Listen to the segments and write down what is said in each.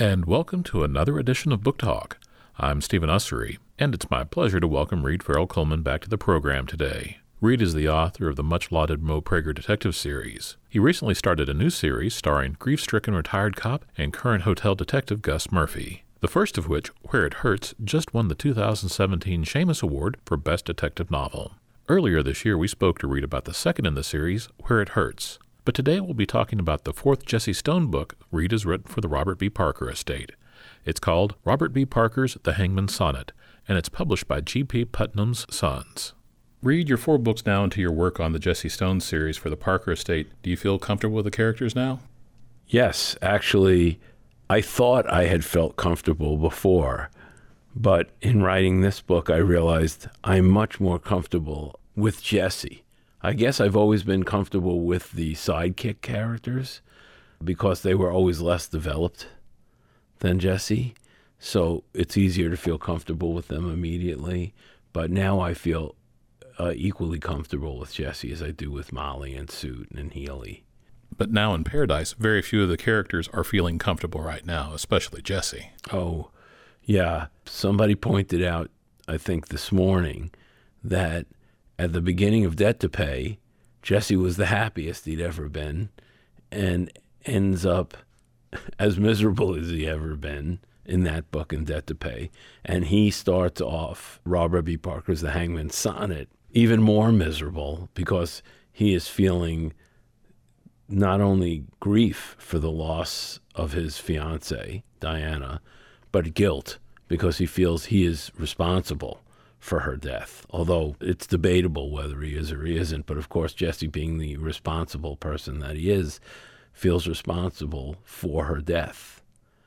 And welcome to another edition of Book Talk. I'm Stephen Ussery, and it's my pleasure to welcome Reed Farrell Coleman back to the program today. Reed is the author of the much-lauded Mo Prager detective series. He recently started a new series starring grief-stricken retired cop and current hotel detective Gus Murphy. The first of which, Where It Hurts, just won the 2017 Shamus Award for Best Detective Novel. Earlier this year, we spoke to Reed about the second in the series, Where It Hurts. But today we'll be talking about the fourth Jesse Stone book Reed has written for the Robert B. Parker estate. It's called Robert B. Parker's The Hangman's Sonnet, and it's published by G.P. Putnam's Sons. Reed, you're 4 books now into your work on the Jesse Stone series for the Parker estate. Do you feel comfortable with the characters now? Yes, actually, I thought I had felt comfortable before, but in writing this book, I realized I'm much more comfortable with Jesse. I guess I've always been comfortable with the sidekick characters because they were always less developed than Jesse. So it's easier to feel comfortable with them immediately. But now I feel equally comfortable with Jesse as I do with Molly and Suit and Healy. But now in Paradise, very few of the characters are feeling comfortable right now, especially Jesse. Oh, yeah. Somebody pointed out, I think this morning, that at the beginning of Debt to Pay, Jesse was the happiest he'd ever been and ends up as miserable as he ever been in that book in Debt to Pay. And he starts off Robert B. Parker's The Hangman's Sonnet even more miserable because he is feeling not only grief for the loss of his fiancée, Diana, but guilt because he feels he is responsible for her death, although it's debatable whether he is or he isn't. But of course, Jesse, being the responsible person that he is, feels responsible for her death.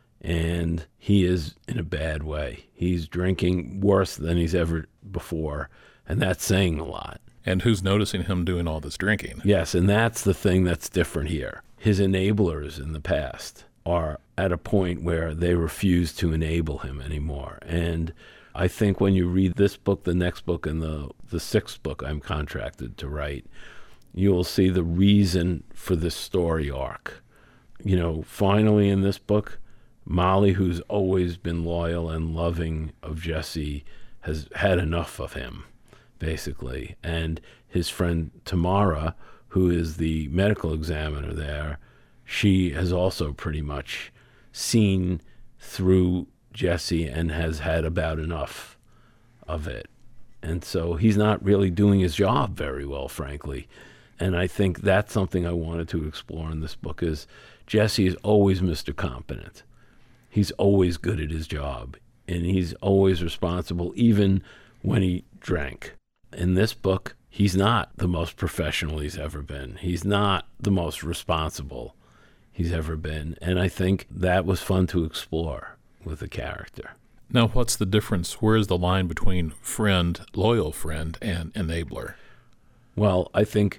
And he is in a bad way. He's drinking worse than he's ever before, and that's saying a lot. And who's noticing him doing all this drinking? Yes, and that's the thing that's different here. His enablers in the past are at a point where they refuse to enable him anymore. And I think when you read this book, the next book, and the 6th book I'm contracted to write, you will see the reason for this story arc. You know, finally in this book, Molly, who's always been loyal and loving of Jesse, has had enough of him, basically. And his friend Tamara, who is the medical examiner there, she has also pretty much seen through Jesse and has had about enough of it. And so he's not really doing his job very well, frankly. And I think that's something I wanted to explore in this book is Jesse is always Mr. Competent. He's always good at his job, and he's always responsible, even when he drank. In this book, he's not the most professional he's ever been. He's not the most responsible he's ever been. And I think that was fun to explore with the character. Now, what's the difference? Where is the line between friend, loyal friend, and enabler? Well, I think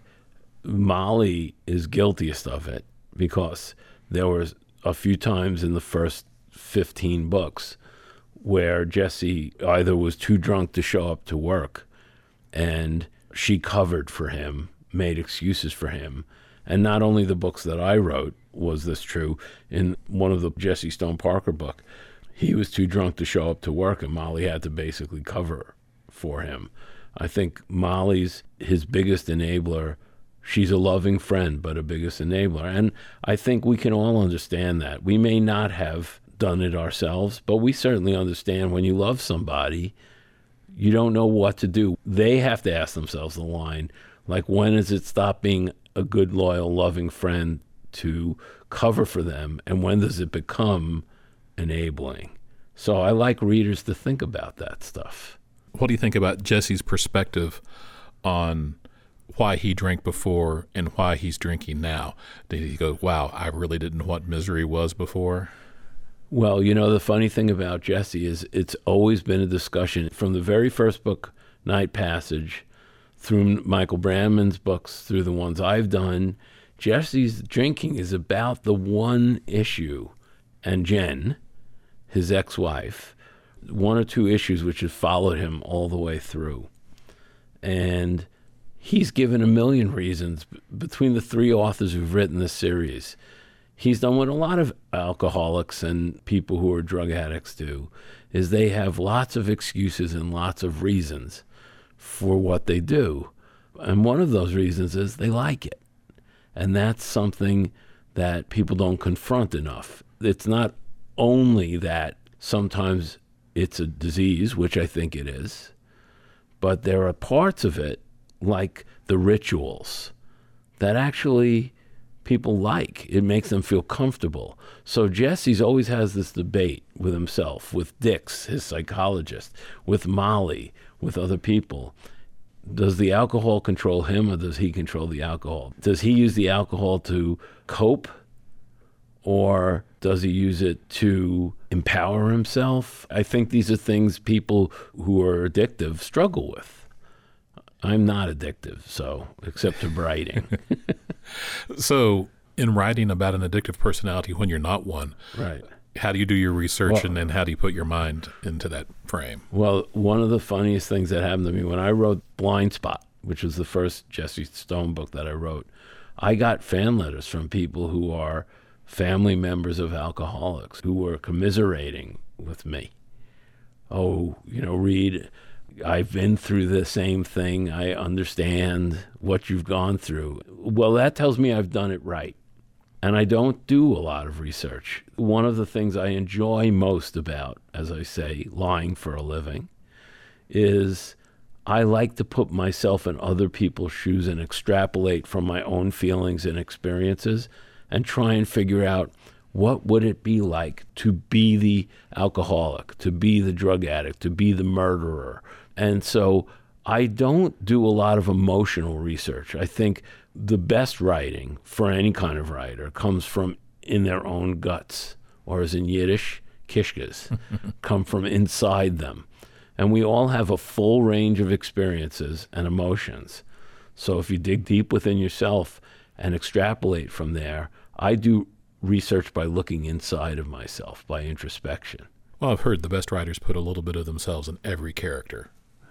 Molly is guiltiest of it because there was a few times in the first 15 books where Jesse either was too drunk to show up to work and she covered for him, made excuses for him. And not only the books that I wrote was this true. In one of the Jesse Stone Parker book, he was too drunk to show up to work, and Molly had to basically cover for him. I think Molly's his biggest enabler. She's a loving friend, but a biggest enabler. And I think we can all understand that. We may not have done it ourselves, but we certainly understand when you love somebody, you don't know what to do. They have to ask themselves the line, like, when does it stop being a good, loyal, loving friend to cover for them, and when does it become enabling? So I like readers to think about that stuff. What do you think about Jesse's perspective on why he drank before and why he's drinking now? Did he go, wow, I really didn't know what misery was before? Well, you know, the funny thing about Jesse is it's always been a discussion from the very first book, Night Passage, through Michael Brandman's books, through the ones I've done. Jesse's drinking is about the one issue, and Jen, his ex-wife, 1 or 2 issues which have followed him all the way through. And he's given a million reasons between the 3 authors who've written this series. he's done what a lot of alcoholics and people who are drug addicts do, is they have lots of excuses and lots of reasons for what they do. And one of those reasons is they like it. And that's something that people don't confront enough. It's not only that sometimes it's a disease, which I think it is, but there are parts of it, like the rituals, that actually people like. It makes them feel comfortable. So Jesse's always has this debate with himself, with Dix, his psychologist, with Molly, with other people. Does the alcohol control him, or does he control the alcohol? Does he use the alcohol to cope, or does he use it to empower himself? I think these are things people who are addictive struggle with. I'm not addictive, so, except to writing. So, in writing about an addictive personality when you're not one, right? How do you do your research, and then how do you put your mind into that frame? Well, one of the funniest things that happened to me when I wrote Blind Spot, which was the first Jesse Stone book that I wrote, I got fan letters from people who are family members of alcoholics who were commiserating with me. Oh, Reed, I've been through the same thing. I understand what you've gone through. Well, that tells me I've done it right. And I don't do a lot of research. One of the things I enjoy most about, as I say, lying for a living, is I like to put myself in other people's shoes and extrapolate from my own feelings and experiences and try and figure out what would it be like to be the alcoholic, to be the drug addict, to be the murderer. And so I don't do a lot of emotional research. I think the best writing for any kind of writer comes from in their own guts, or as in Yiddish, kishkas, come from inside them. And we all have a full range of experiences and emotions. So if you dig deep within yourself and extrapolate from there, I do research by looking inside of myself, by introspection. Well, I've heard the best writers put a little bit of themselves in every character.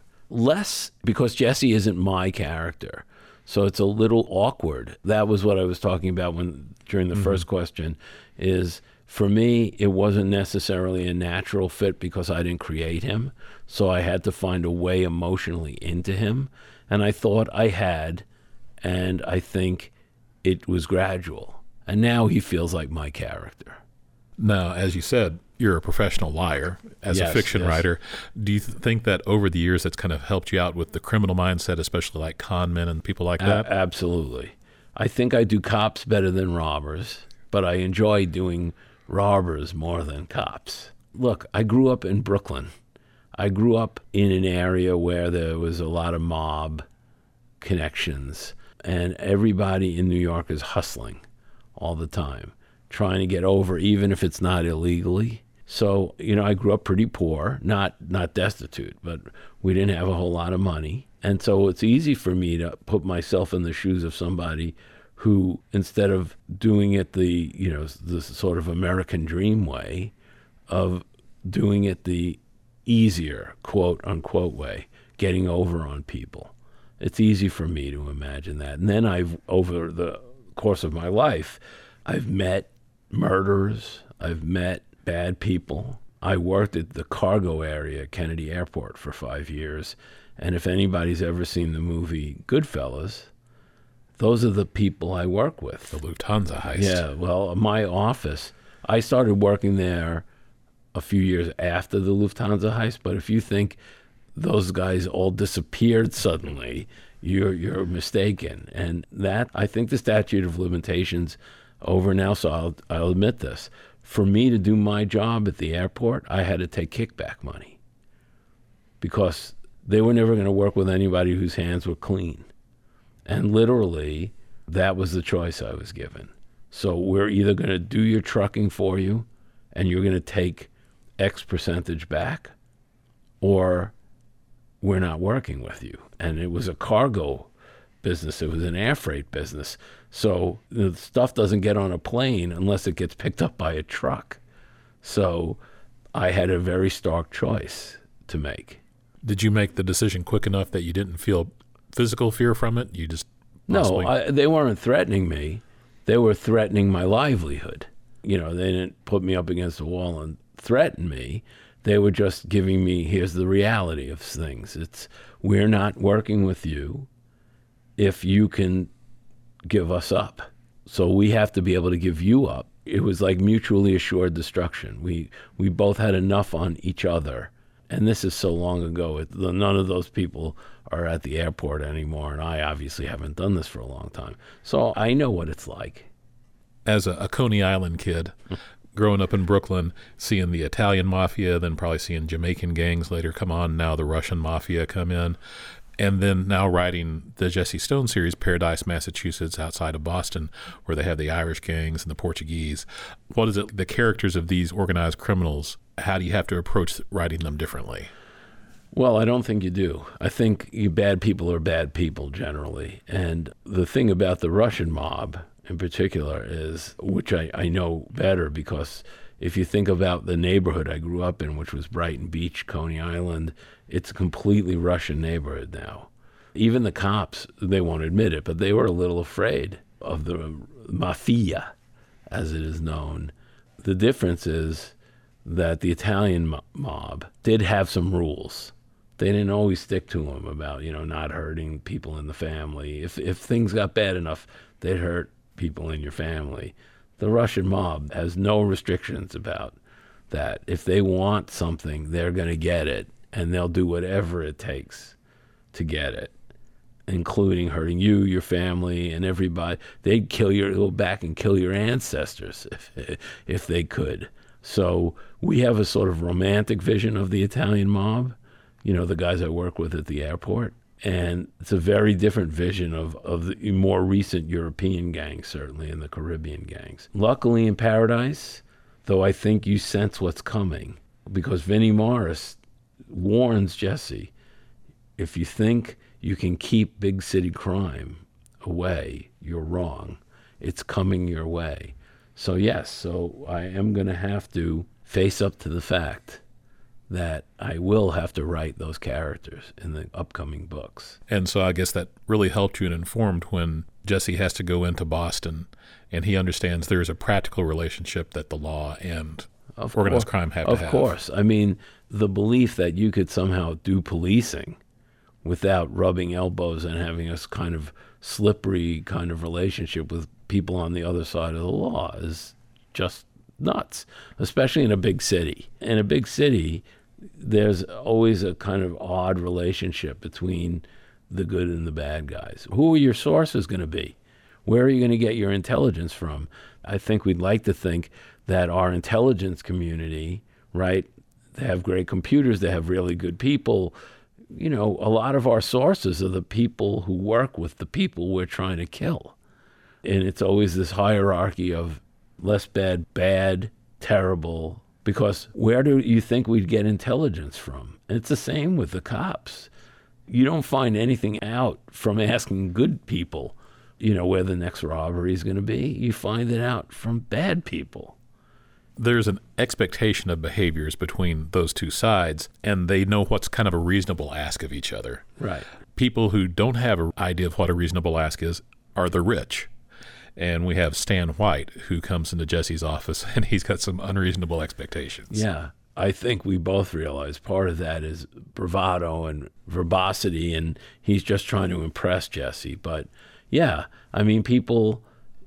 Less, because Jesse isn't my character. So it's a little awkward. That was what I was talking about during the first question, is for me, it wasn't necessarily a natural fit because I didn't create him. So I had to find a way emotionally into him. And I thought I had, and I think it was gradual. And now he feels like my character. Now, as you said, you're a professional liar as a fiction writer. Do you think that over the years that's kind of helped you out with the criminal mindset, especially like con men and people like that? Absolutely. I think I do cops better than robbers, but I enjoy doing robbers more than cops. Look, I grew up in Brooklyn. I grew up in an area where there was a lot of mob connections, and everybody in New York is hustling all the time, trying to get over, even if it's not illegally. So, I grew up pretty poor, not destitute, but we didn't have a whole lot of money. And so it's easy for me to put myself in the shoes of somebody who, instead of doing it the sort of American dream way, of doing it the easier, quote unquote way, getting over on people. It's easy for me to imagine that. And then over the course of my life, I've met murderers, I've met bad people. I worked at the cargo area at Kennedy Airport for 5 years. And if anybody's ever seen the movie Goodfellas, those are the people I work with. The Lufthansa heist. Yeah, well, my office, I started working there a few years after the Lufthansa heist, but if you think those guys all disappeared suddenly, you're mistaken. And that, I think the statute of limitations over now, so I'll admit this. For me to do my job at the airport, I had to take kickback money because they were never going to work with anybody whose hands were clean. And literally, that was the choice I was given. So we're either going to do your trucking for you and you're going to take X percentage back, or we're not working with you. And it was a cargo business. It was an air freight business. So the stuff doesn't get on a plane unless it gets picked up by a truck. So I had a very stark choice to make. Did you make the decision quick enough that you didn't feel physical fear from it? You just No, they weren't threatening me, they were threatening my livelihood. You know, they didn't put me up against a wall and threaten me. They were just giving me, here's the reality of things. It's, we're not working with you if you can give us up. So we have to be able to give you up. It was like mutually assured destruction. We both had enough on each other. And this is so long ago. None of those people are at the airport anymore, and I obviously haven't done this for a long time. So I know what it's like. As a Coney Island kid, growing up in Brooklyn, seeing the Italian mafia, then probably seeing Jamaican gangs later come on, now the Russian mafia come in, and then now writing the Jesse Stone series, Paradise, Massachusetts, outside of Boston, where they have the Irish gangs and the Portuguese. What is it, the characters of these organized criminals, how do you have to approach writing them differently? Well, I don't think you do. I think you bad people are bad people generally. And the thing about the Russian mob in particular is, which I know better, because if you think about the neighborhood I grew up in, which was Brighton Beach, Coney Island, it's a completely Russian neighborhood now. Even the cops, they won't admit it, but they were a little afraid of the mafia, as it is known. The difference is that the Italian mob did have some rules. They didn't always stick to them about, not hurting people in the family. If things got bad enough, they'd hurt people in your family. The Russian mob has no restrictions about that. If they want something, they're going to get it, and they'll do whatever it takes to get it, including hurting you, your family, and everybody. They'd go back and kill your ancestors if they could. So we have a sort of romantic vision of the Italian mob, the guys I work with at the airport. And it's a very different vision of the more recent European gangs, certainly, and the Caribbean gangs. Luckily in Paradise, though, I think you sense what's coming, because Vinnie Morris warns Jesse, if you think you can keep big city crime away, you're wrong. It's coming your way. So yes, I am going to have to face up to the fact that I will have to write those characters in the upcoming books. And so I guess that really helped you and informed when Jesse has to go into Boston and he understands there is a practical relationship that the law and organized crime have to have. Of course. I mean, the belief that you could somehow do policing without rubbing elbows and having a kind of slippery kind of relationship with people on the other side of the law is just nuts, especially in a big city. In a big city, there's always a kind of odd relationship between the good and the bad guys. Who are your sources going to be? Where are you going to get your intelligence from? I think we'd like to think that our intelligence community, right, they have great computers, they have really good people. A lot of our sources are the people who work with the people we're trying to kill. And it's always this hierarchy of less bad, terrible, because where do you think we'd get intelligence from? And it's the same with the cops. You don't find anything out from asking good people, where the next robbery is going to be. You find it out from bad people. There's an expectation of behaviors between those two sides, and they know what's kind of a reasonable ask of each other. Right. People who don't have an idea of what a reasonable ask is are the rich. And we have Stan White, who comes into Jesse's office, and he's got some unreasonable expectations. Yeah. I think we both realize part of that is bravado and verbosity, and he's just trying to impress Jesse. But, yeah, I mean, people,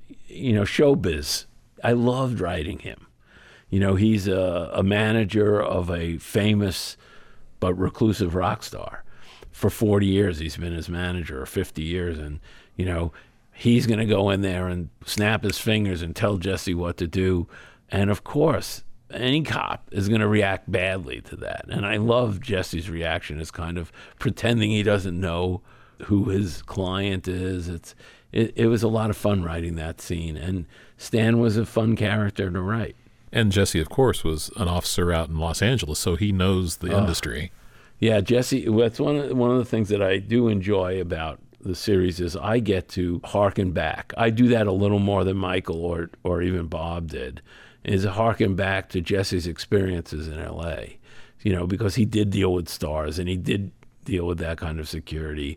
showbiz. I loved writing him. He's a manager of a famous but reclusive rock star. For 40 years, he's been his manager, or 50 years, and, he's going to go in there and snap his fingers and tell Jesse what to do. And, of course, any cop is going to react badly to that. And I love Jesse's reaction as kind of pretending he doesn't know who his client is. It was a lot of fun writing that scene. And Stan was a fun character to write. And Jesse, of course, was an officer out in Los Angeles, so he knows the industry. Yeah, Jesse, that's one of the things that I do enjoy about the series is I get to harken back. I do that a little more than Michael or even Bob did, is harken back to Jesse's experiences in L.A., because he did deal with stars and he did deal with that kind of security.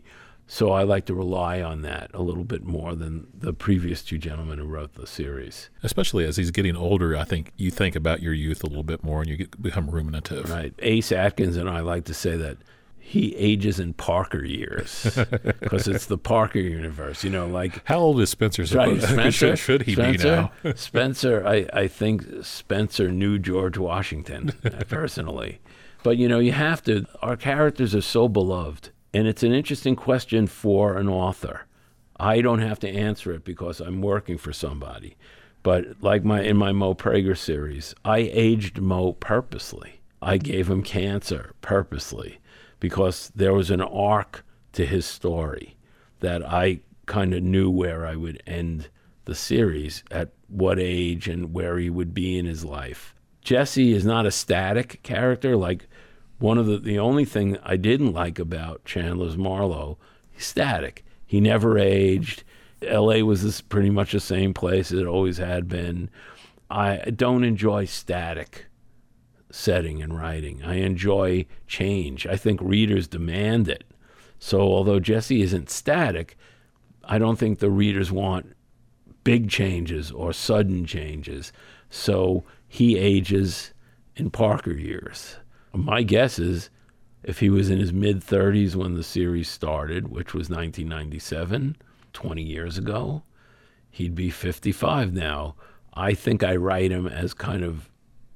So I like to rely on that a little bit more than the previous two gentlemen who wrote the series. Especially as he's getting older, I think you think about your youth a little bit more and you become ruminative. Right. Ace Atkins and I like to say that he ages in Parker years because it's the Parker universe, like. How old is Spencer? Right, Spencer, should he be now? Spencer, I think Spencer knew George Washington personally. But, you have to, our characters are so beloved. And it's an interesting question for an author. I don't have to answer it because I'm working for somebody. But like in my Mo Prager series, I aged Mo purposely. I gave him cancer purposely because there was an arc to his story that I kind of knew where I would end the series, at what age and where he would be in his life. Jesse is not a static character. Like, one of the only thing I didn't like about Chandler's Marlowe, he's static. He never aged. L.A. was pretty much the same place it always had been. I don't enjoy static setting and writing. I enjoy change. I think readers demand it. So although Jesse isn't static, I don't think the readers want big changes or sudden changes. So he ages in Parker years. My guess is if he was in his mid-30s when the series started, which was 1997, 20 years ago, he'd be 55 now. I think I write him as kind of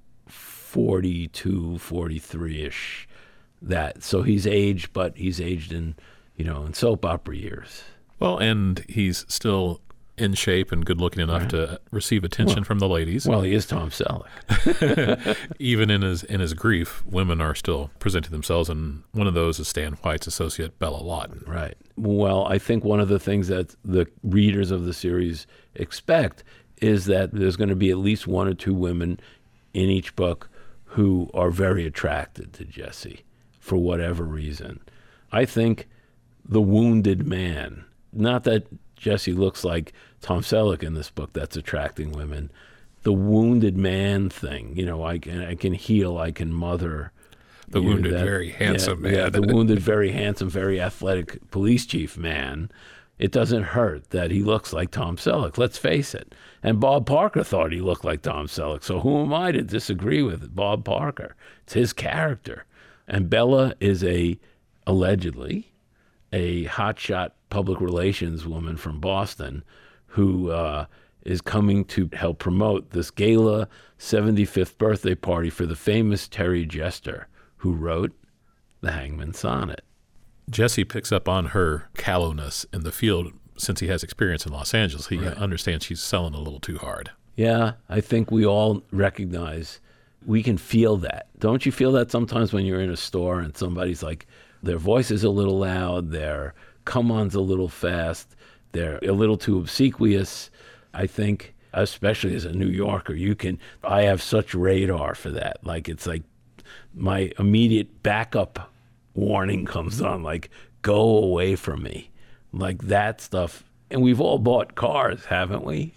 42, 43-ish. So he's aged, but he's aged in soap opera years. Well, and he's still in shape and good looking enough to receive attention from the ladies. Well, he is Tom Selleck. Even in his grief, women are still presenting themselves, and one of those is Stan White's associate, Bella Lawton. Right. Well, I think one of the things that the readers of the series expect is that there's going to be at least one or two women in each book who are very attracted to Jesse for whatever reason. I think the wounded man, not that Jesse looks like Tom Selleck in this book that's attracting women, the wounded man thing, I can heal, I can mother. The wounded, very handsome man. Yeah, the wounded, very handsome, very athletic police chief man. It doesn't hurt that he looks like Tom Selleck, let's face it. And Bob Parker thought he looked like Tom Selleck, so who am I to disagree with Bob Parker? It's his character. And Bella is allegedly a hotshot public relations woman from Boston who is coming to help promote this gala 75th birthday party for the famous Terry Jester, who wrote The Hangman's Sonnet. Jesse picks up on her callowness in the field since he has experience in Los Angeles. He understands she's selling a little too hard. Yeah, I think we all recognize, we can feel that. Don't you feel that sometimes when you're in a store and somebody's like, their voice is a little loud, their come-on's a little fast, they're a little too obsequious. I think, especially as a New Yorker, I have such radar for that. Like, it's like my immediate backup warning comes on, like, go away from me. Like that stuff. And we've all bought cars, haven't we?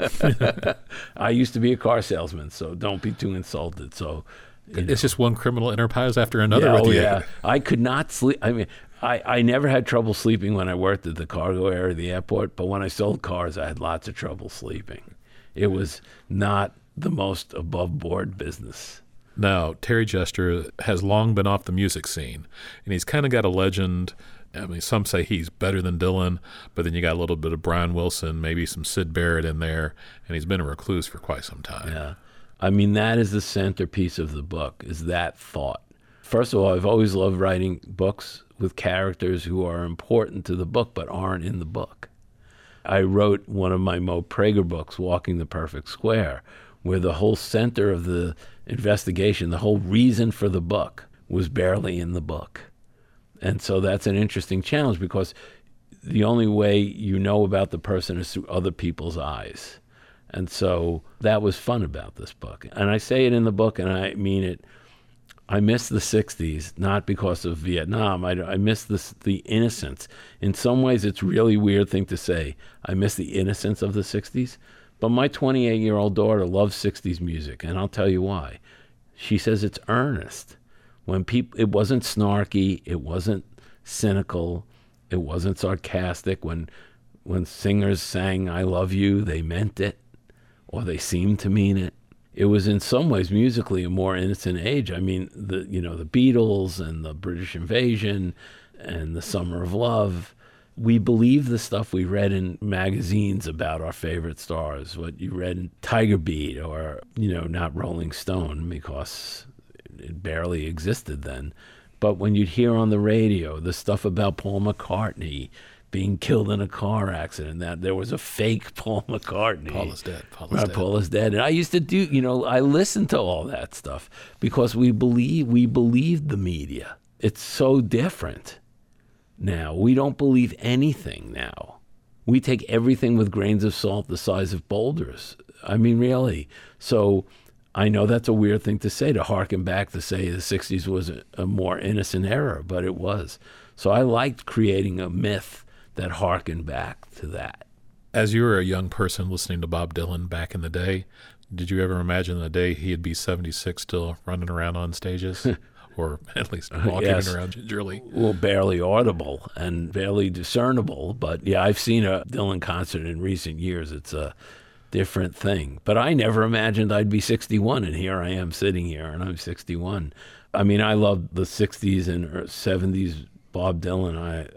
I used to be a car salesman, so don't be too insulted. So it's just one criminal enterprise after another with you. Yeah. I could not sleep. I mean, I never had trouble sleeping when I worked at the cargo area of the airport, but when I sold cars, I had lots of trouble sleeping. It was not the most above-board business. Now, Terry Jester has long been off the music scene, and he's kind of got a legend. I mean, some say he's better than Dylan, but then you got a little bit of Brian Wilson, maybe some Syd Barrett in there, and he's been a recluse for quite some time. Yeah. I mean, that is the centerpiece of the book, is that thought. First of all, I've always loved writing books with characters who are important to the book but aren't in the book. I wrote one of my Mo Prager books, Walking the Perfect Square, where the whole center of the investigation, the whole reason for the book, was barely in the book. And so that's an interesting challenge because the only way you know about the person is through other people's eyes. And so that was fun about this book. And I say it in the book, and I mean it. I miss the 60s, not because of Vietnam. I miss the innocence. In some ways, it's a really weird thing to say. I miss the innocence of the 60s. But my 28-year-old daughter loves 60s music, and I'll tell you why. She says it's earnest. It wasn't snarky, it wasn't cynical, It wasn't sarcastic. When singers sang "I love you," they meant it, or they seemed to mean it. It was in some ways musically a more innocent age. I mean, the Beatles and the British Invasion and the Summer of Love. We believed the stuff we read in magazines about our favorite stars, what you read in Tiger Beat or, not Rolling Stone, because it barely existed then. But when you'd hear on the radio the stuff about Paul McCartney being killed in a car accident, that there was a fake Paul McCartney. Paul is dead. Paul is dead. And I used to do, I listened to all that stuff because we believed the media. It's so different now. We don't believe anything now. We take everything with grains of salt the size of boulders. I mean, really. So I know that's a weird thing to say, to harken back to say the 60s was a more innocent era, but it was. So I liked creating a myth that harkened back to that. As you were a young person listening to Bob Dylan back in the day, did you ever imagine the day he'd be 76 still running around on stages? Or at least walking around gingerly? Well, barely audible and barely discernible. But yeah, I've seen a Dylan concert in recent years. It's a different thing. But I never imagined I'd be 61, and here I am sitting here, and I'm 61. I mean, I loved the 60s and 70s Bob Dylan.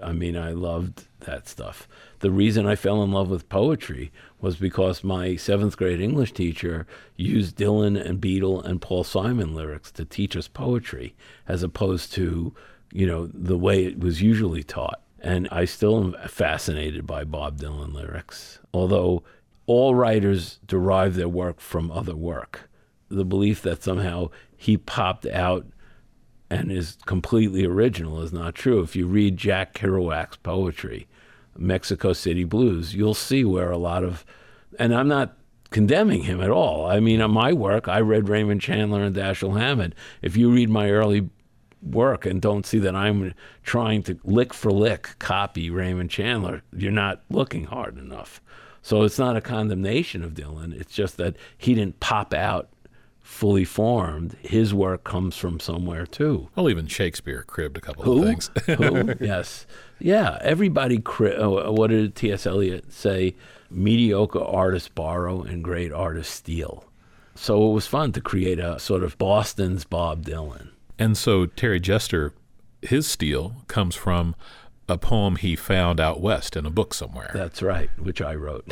I loved that stuff. The reason I fell in love with poetry was because my 7th grade English teacher used Dylan and Beatle and Paul Simon lyrics to teach us poetry, as opposed to, the way it was usually taught. And I still am fascinated by Bob Dylan lyrics, although all writers derive their work from other work. The belief that somehow he popped out and is completely original is not true. If you read Jack Kerouac's poetry, Mexico City Blues, you'll see where a lot of, and I'm not condemning him at all. I mean, on my work, I read Raymond Chandler and Dashiell Hammett. If you read my early work and don't see that I'm trying to lick for lick copy Raymond Chandler, you're not looking hard enough. So it's not a condemnation of Dylan. It's just that he didn't pop out fully formed. His work comes from somewhere too. Well, even Shakespeare cribbed a couple of things. Who? Yes. Yeah, everybody what did T.S. Eliot say? Mediocre artists borrow and great artists steal. So it was fun to create a sort of Boston's Bob Dylan. And so Terry Jester, his steal comes from a poem he found out west in a book somewhere. That's right, which I wrote,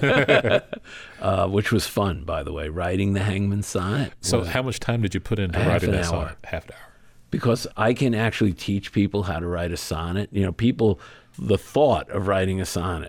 which was fun, by the way, writing the Hangman's Sonnet. So how much time did you put into writing that sonnet? Half an hour. Because I can actually teach people how to write a sonnet. The thought of writing a sonnet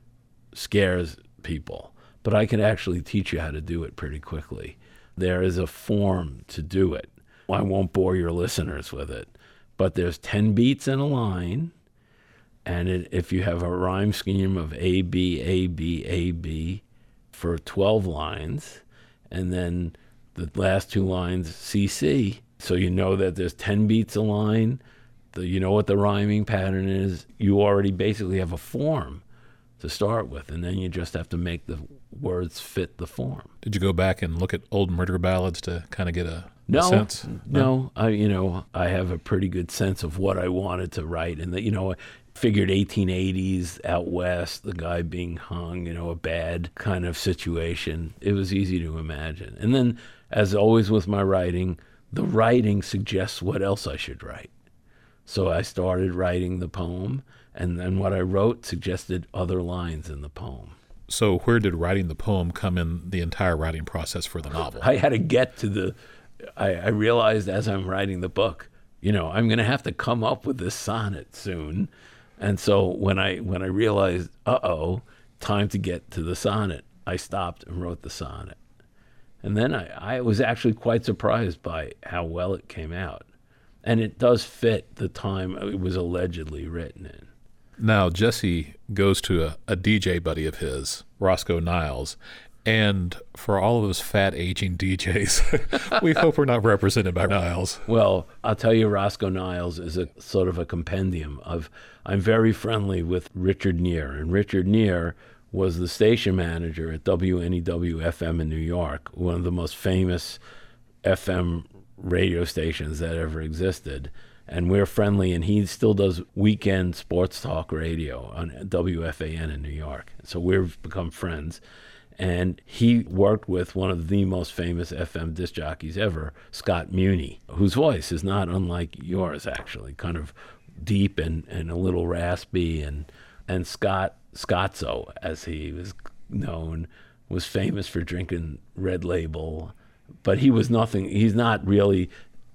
scares people, but I can actually teach you how to do it pretty quickly. There is a form to do it. I won't bore your listeners with it, but there's 10 beats in a line. And if you have a rhyme scheme of A, B, A, B, A, B for 12 lines, and then the last 2 lines C, C, so you know that there's 10 beats a line, you know what the rhyming pattern is, you already basically have a form to start with, and then you just have to make the words fit the form. Did you go back and look at old murder ballads to kind of get a sense? No. I have a pretty good sense of what I wanted to write, and I figured 1880s out west, the guy being hung, a bad kind of situation. It was easy to imagine. And then, as always with my writing, the writing suggests what else I should write. So I started writing the poem, and then what I wrote suggested other lines in the poem. So where did writing the poem come in the entire writing process for the novel? I had to get to I realized as I'm writing the book, I'm going to have to come up with this sonnet soon. And so when I realized, time to get to the sonnet, I stopped and wrote the sonnet. And then I was actually quite surprised by how well it came out. And it does fit the time it was allegedly written in. Now, Jesse goes to a DJ buddy of his, Roscoe Niles, and for all of us fat aging DJs, we hope we're not represented by Niles. Well, I'll tell you, Roscoe Niles is a sort of a compendium of, I'm very friendly with Richard Neer, and Richard Neer was the station manager at WNEW-FM in New York, one of the most famous FM radio stations that ever existed. and we're friendly, and he still does weekend sports talk radio on WFAN in New York. So we've become friends. And he worked with one of the most famous FM disc jockeys ever, Scott Muni, whose voice is not unlike yours, actually, kind of deep and a little raspy. And Scott, Scotzo, as he was known, was famous for drinking Red Label, but he's not really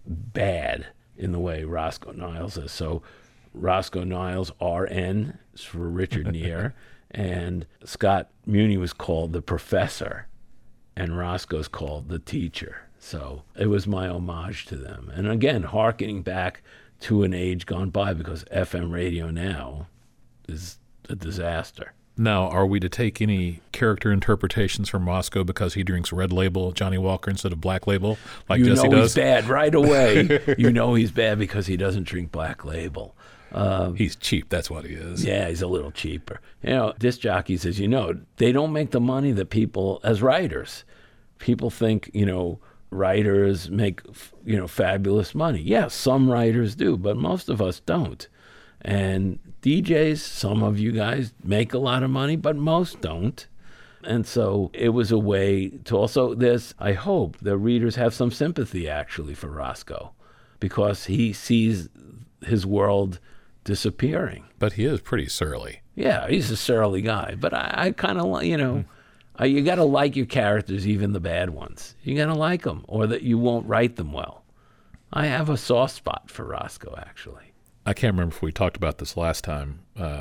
bad in the way Roscoe Niles is. So Roscoe Niles, RN, is for Richard Neer, and Scott Muni was called the professor, and Roscoe's called the teacher. So it was my homage to them. And again, hearkening back to an age gone by, because FM radio now is a disaster. Now, are we to take any character interpretations from Roscoe because he drinks Red Label, Johnny Walker, instead of Black Label, like Jesse does? You know he's bad right away. You know he's bad because he doesn't drink Black Label. He's cheap, that's what he is. Yeah, he's a little cheaper. You know, disc jockeys, as you know, they don't make the money that people, as writers, people think, writers make, fabulous money. Yeah, some writers do, but most of us don't. And DJs, some of you guys make a lot of money, but most don't. And so it was a way to also, I hope the readers have some sympathy actually for Roscoe, because he sees his world disappearing. But he is pretty surly. Yeah, he's a surly guy. But I kind of, you got to like your characters, even the bad ones. You got to like them, or that you won't write them well. I have a soft spot for Roscoe, actually. I can't remember if we talked about this last time,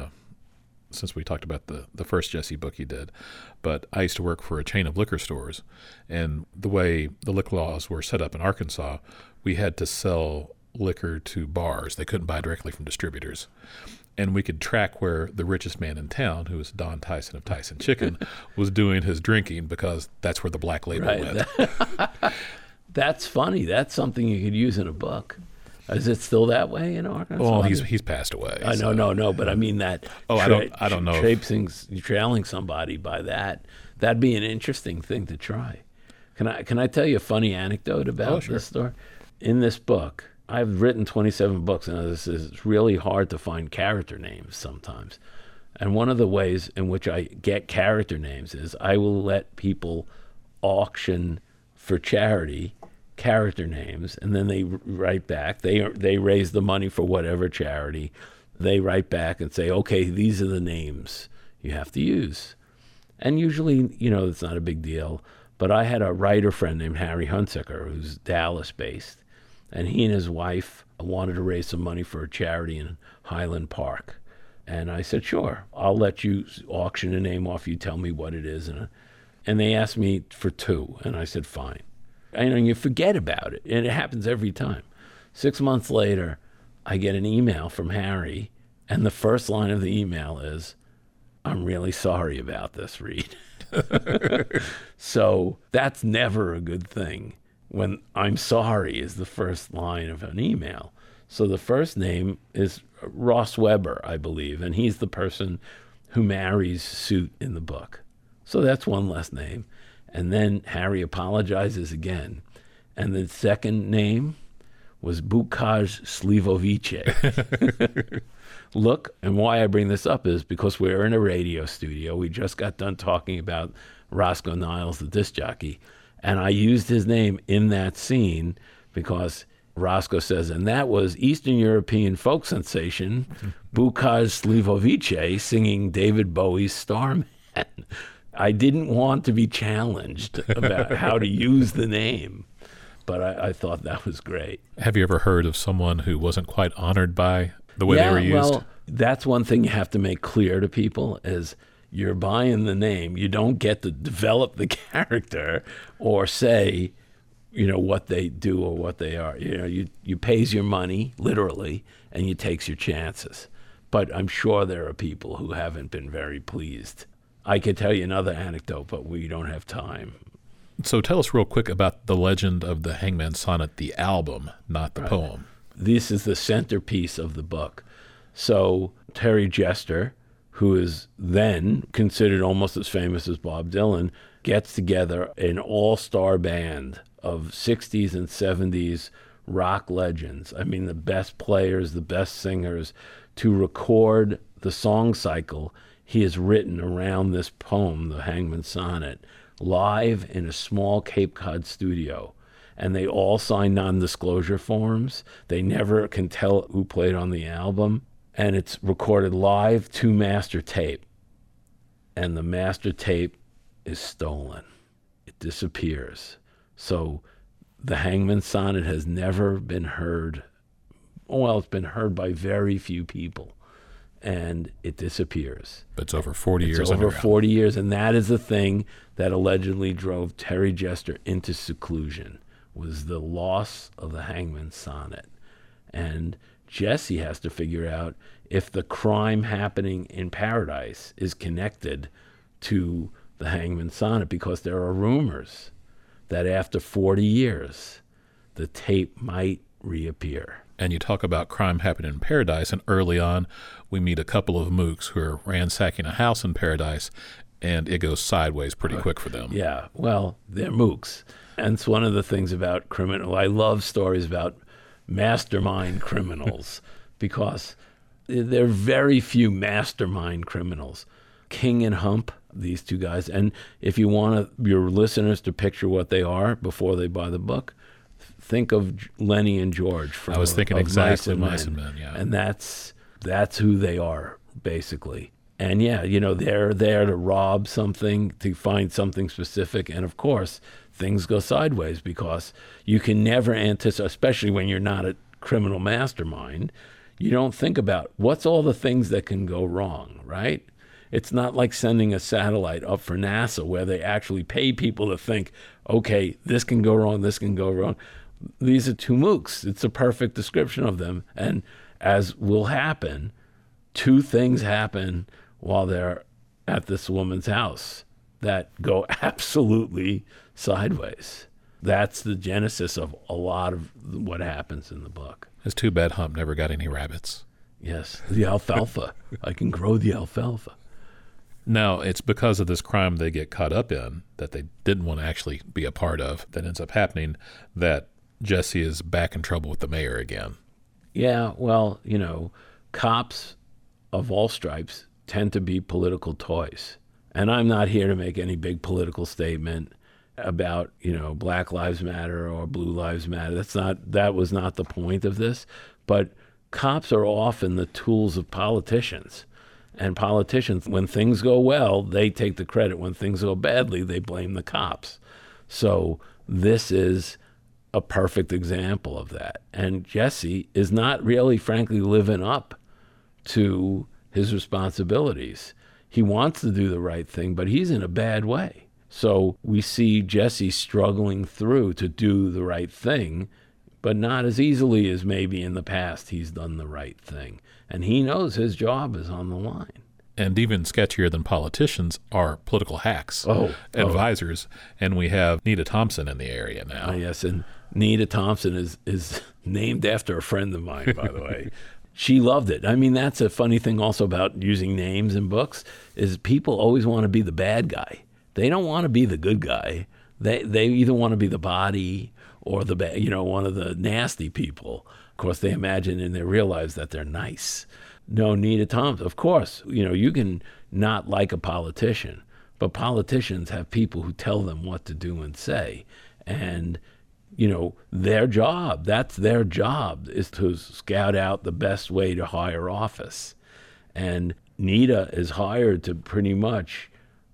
since we talked about the first Jesse book he did, but I used to work for a chain of liquor stores, and the way the liquor laws were set up in Arkansas, we had to sell liquor to bars. They couldn't buy directly from distributors. And we could track where the richest man in town, who was Don Tyson of Tyson Chicken, was doing his drinking, because that's where the Black Label went. That's funny. That's something you could use in a book. Is it still that way in Arkansas? Well, he's passed away. I know, no, but I mean that. Oh, I don't know. Trailing somebody by that'd be an interesting thing to try. Can I tell you a funny anecdote about this story? In this book, I've written 27 books, and it's really hard to find character names sometimes. And one of the ways in which I get character names is I will let people auction for charity character names, and then they write back. They raise the money for whatever charity. They write back and say, okay, these are the names you have to use. And usually, it's not a big deal. But I had a writer friend named Harry Hunsaker, who's Dallas-based, and he and his wife wanted to raise some money for a charity in Highland Park. And I said, sure, I'll let you auction a name off. You tell me what it is. And they asked me for 2, and I said, fine. And you forget about it, and it happens every time. 6 months later, I get an email from Harry, and the first line of the email is, I'm really sorry about this, Reed. So that's never a good thing when I'm sorry is the first line of an email. So the first name is Ross Weber, I believe, and he's the person who marries Suit in the book. So that's one less name. And then Harry apologizes again. And the second name was Bukaj Slivovice. Look, and why I bring this up is because we're in a radio studio. We just got done talking about Roscoe Niles, the disc jockey. And I used his name in that scene because Roscoe says, and that was Eastern European folk sensation, Bukaj Slivovice singing David Bowie's Starman. I didn't want to be challenged about how to use the name, but I thought that was great. Have you ever heard of someone who wasn't quite honored by the way they were used? Well, that's one thing you have to make clear to people is you're buying the name. You don't get to develop the character or say, what they do or what they are. You pays your money, literally, and you takes your chances. But I'm sure there are people who haven't been very pleased. I could tell you another anecdote, but we don't have time. So tell us real quick about The Legend of the Hangman's Sonnet, the album, not the poem. This is the centerpiece of the book. So Terry Jester, who is then considered almost as famous as Bob Dylan, gets together an all-star band of 60s and 70s rock legends, I mean the best players, the best singers, to record the song cycle he has written around this poem, the Hangman's Sonnet, live in a small Cape Cod studio. And they all sign non-disclosure forms. They never can tell who played on the album. And it's recorded live to master tape. And the master tape is stolen. It disappears. So the Hangman's Sonnet has never been heard. Well, it's been heard by very few people. And it disappears. It's over 40 years. It's over 40 years. And that is the thing that allegedly drove Terry Jester into seclusion, was the loss of the Hangman's Sonnet. And Jesse has to figure out if the crime happening in Paradise is connected to the Hangman's Sonnet, because there are rumors that after 40 years, the tape might reappear. And you talk about crime happening in Paradise, and early on, we meet a couple of mooks who are ransacking a house in Paradise, and it goes sideways pretty quick for them. Yeah, well, they're mooks. And it's one of the things about criminal. I love stories about mastermind criminals because there are very few mastermind criminals. King and Hump, these two guys. And if you want your listeners to picture what they are before they buy the book, think of Lenny and George from I was thinking exactly Mice and Men, yeah. And that's who they are, basically. And yeah, they're there to rob something, to find something specific. And of course, things go sideways because you can never anticipate, especially when you're not a criminal mastermind, you don't think about what's all the things that can go wrong, right? It's not like sending a satellite up for NASA where they actually pay people to think, okay, this can go wrong, this can go wrong. These are two mooks. It's a perfect description of them. And as will happen, two things happen while they're at this woman's house that go absolutely sideways. That's the genesis of a lot of what happens in the book. It's too bad Hump never got any rabbits. Yes, the alfalfa. I can grow the alfalfa. Now, it's because of this crime they get caught up in that they didn't want to actually be a part of that ends up happening that Jesse is back in trouble with the mayor again. Yeah, well, cops of all stripes tend to be political toys. And I'm not here to make any big political statement about, Black Lives Matter or Blue Lives Matter. That was not the point of this. But cops are often the tools of politicians. And politicians, when things go well, they take the credit. When things go badly, they blame the cops. So this is a perfect example of that. And Jesse is not really, frankly, living up to his responsibilities. He wants to do the right thing, but he's in a bad way. So we see Jesse struggling through to do the right thing, but not as easily as maybe in the past he's done the right thing. And he knows his job is on the line. And even sketchier than politicians are political hacks, advisors. And we have Nita Thompson in the area now. Yes, and Nita Thompson is named after a friend of mine, by the way. She loved it. I mean, that's a funny thing also about using names in books, is people always want to be the bad guy. They don't want to be the good guy. They either want to be the body or the one of the nasty people. Of course, they imagine and they realize that they're nice. No, Nita Thompson, of course, you can not like a politician, but politicians have people who tell them what to do and say. And, their job, that's their job, is to scout out the best way to hire office. And Nita is hired to pretty much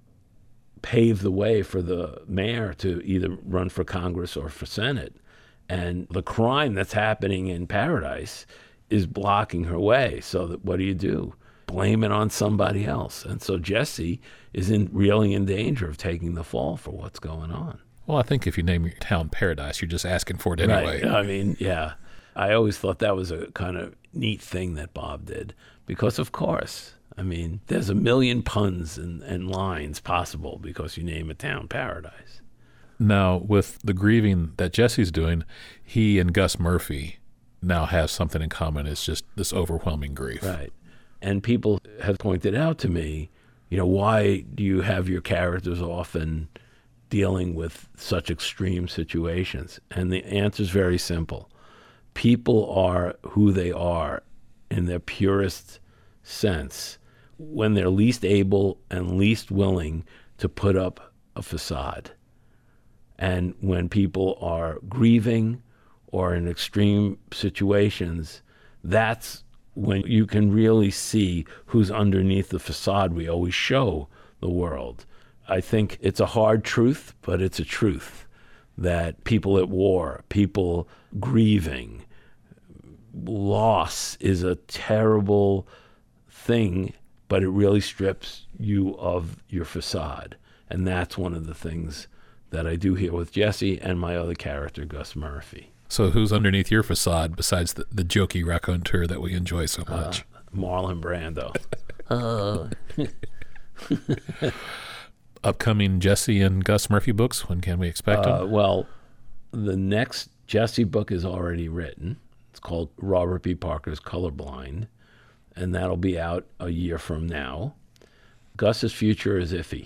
pave the way for the mayor to either run for Congress or for Senate. And the crime that's happening in Paradise is blocking her way. So that, what do? Blame it on somebody else. And so Jesse is really in danger of taking the fall for what's going on. Well, I think if you name your town Paradise, you're just asking for it anyway. Right. I mean, yeah. I always thought that was a kind of neat thing that Bob did. Because, of course, I mean, there's a million puns and lines possible because you name a town Paradise. Now, with the grieving that Jesse's doing, he and Gus Murphy now have something in common. It's just this overwhelming grief. Right. And people have pointed out to me, why do you have your characters often dealing with such extreme situations? And the answer is very simple. people are who they are in their purest sense when they're least able and least willing to put up a facade. And when people are grieving or in extreme situations, that's when you can really see who's underneath the facade we always show the world. I think it's a hard truth, but it's a truth that people at war, people grieving, loss is a terrible thing, but it really strips you of your facade. And that's one of the things that I do here with Jesse and my other character, Gus Murphy. So who's underneath your facade besides the jokey raconteur that we enjoy so much? Marlon Brando. Upcoming Jesse and Gus Murphy books, when can we expect them? Well, the next Jesse book is already written. It's called Robert B. Parker's Colorblind, and that'll be out a year from now. Gus's future is iffy.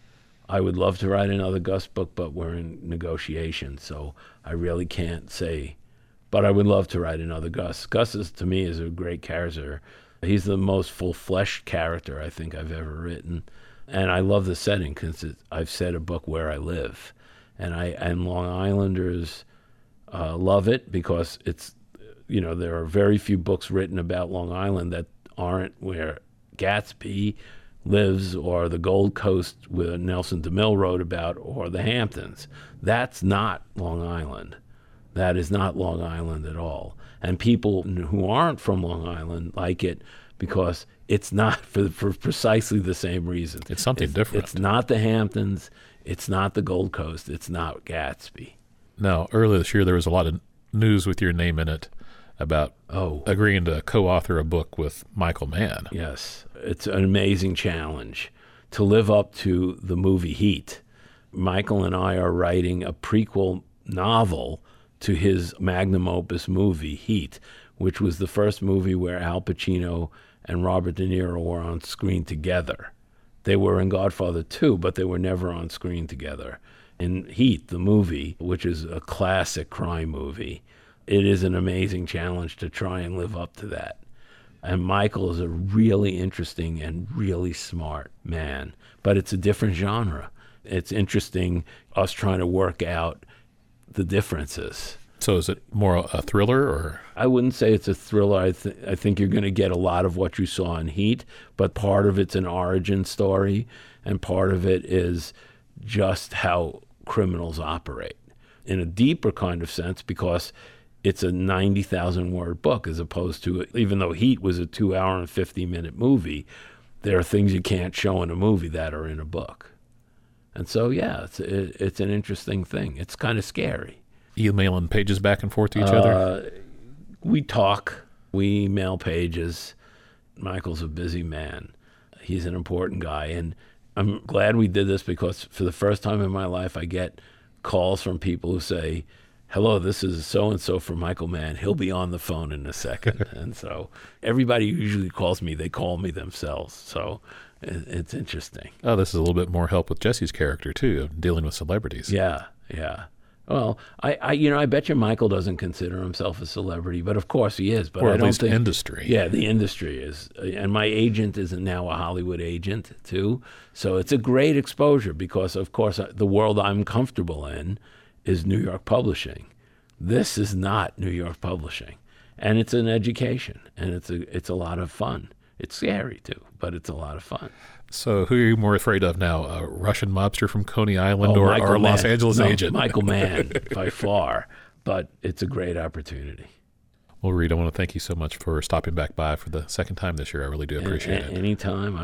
I would love to write another Gus book, but we're in negotiations, so I really can't say. But I would love to write another Gus. Gus, to me, is a great character. He's the most full-fleshed character I think I've ever written. And I love the setting because I've set a book where I live. And Long Islanders love it because it's, there are very few books written about Long Island that aren't where Gatsby lives or the Gold Coast where Nelson DeMille wrote about or the Hamptons. That's not Long Island. That is not Long Island at all. And people who aren't from Long Island like it because it's not for precisely the same reason. It's something different. It's not the Hamptons. It's not the Gold Coast. It's not Gatsby. Now, earlier this year, there was a lot of news with your name in it about agreeing to co-author a book with Michael Mann. Yes. It's an amazing challenge to live up to the movie Heat. Michael and I are writing a prequel novel to his magnum opus movie, Heat, which was the first movie where Al Pacino and Robert De Niro were on screen together. They were in Godfather 2, but they were never on screen together. In Heat, the movie, which is a classic crime movie, it is an amazing challenge to try and live up to that. And Michael is a really interesting and really smart man, but it's a different genre. It's interesting us trying to work out the differences. So is it more a thriller or? I wouldn't say it's a thriller. I think you're going to get a lot of what you saw in Heat, but part of it's an origin story, and part of it is just how criminals operate in a deeper kind of sense because it's a 90,000-word book as opposed to, even though Heat was a 2-hour and 50-minute movie, there are things you can't show in a movie that are in a book. And so, yeah, it's an interesting thing. It's kind of scary. Emailing pages back and forth to each other? We talk. We email pages. Michael's a busy man. He's an important guy. And I'm glad we did this because for the first time in my life, I get calls from people who say, hello, this is so-and-so from Michael Mann. He'll be on the phone in a second. And so everybody who usually calls me, they call me themselves. So it's interesting. Oh, this is a little bit more help with Jesse's character, too, dealing with celebrities. Yeah. Well, I bet you Michael doesn't consider himself a celebrity, but of course he is. But or I at don't least think industry. Yeah, the industry is, and my agent is now a Hollywood agent too. So it's a great exposure because, of course, the world I'm comfortable in is New York publishing. This is not New York publishing, and it's an education, and it's a lot of fun. It's scary too, but it's a lot of fun. So who are you more afraid of now, a Russian mobster from Coney Island or a Los Angeles agent? Michael Mann, by far, but it's a great opportunity. Well, Reed, I want to thank you so much for stopping back by for the second time this year. I really do appreciate it. Anytime.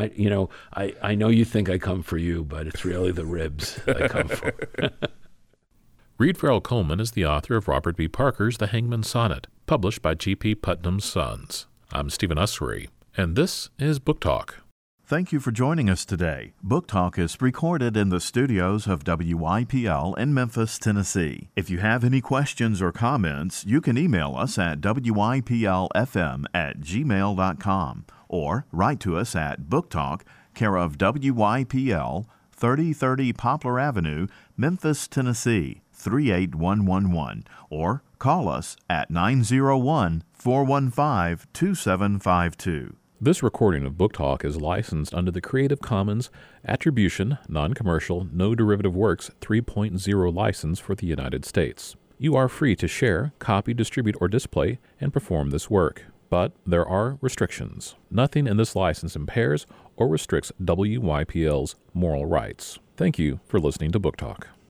I know you think I come for you, but it's really the ribs I come for. Reed Farrell Coleman is the author of Robert B. Parker's The Hangman's Sonnet, published by G.P. Putnam's Sons. I'm Stephen Ussery, and this is Book Talk. Thank you for joining us today. Book Talk is recorded in the studios of WYPL in Memphis, Tennessee. If you have any questions or comments, you can email us at wyplfm@gmail.com or write to us at Book Talk, care of WYPL, 3030 Poplar Avenue, Memphis, Tennessee, 901-415-38111 or call us at 901-415-2752. This recording of Book Talk is licensed under the Creative Commons Attribution, Non-Commercial, No Derivative Works 3.0 license for the United States. You are free to share, copy, distribute, or display and perform this work. But there are restrictions. Nothing in this license impairs or restricts WYPL's moral rights. Thank you for listening to Book Talk.